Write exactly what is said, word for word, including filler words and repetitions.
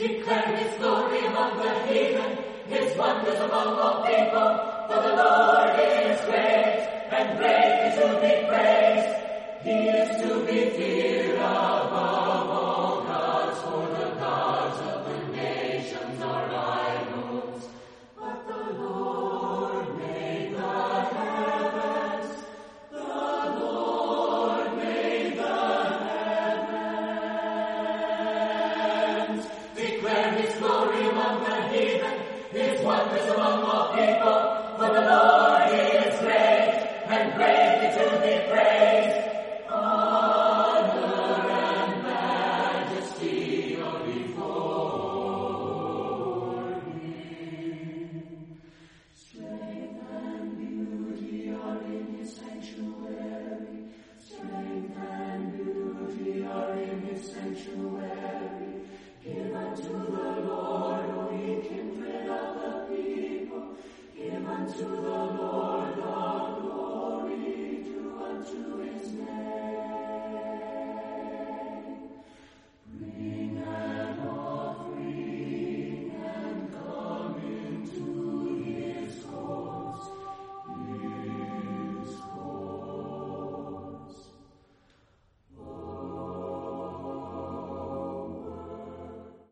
Declare his glory among the heathen, his wonders among all people. For the Lord is great, and greatly to be praised. He is to be feared above all gods, for the gods of the nations are idols. But the Lord made the heavens, the Lord made the heavens. Declare his glory among the heathen, his wonders among all people. For the Lord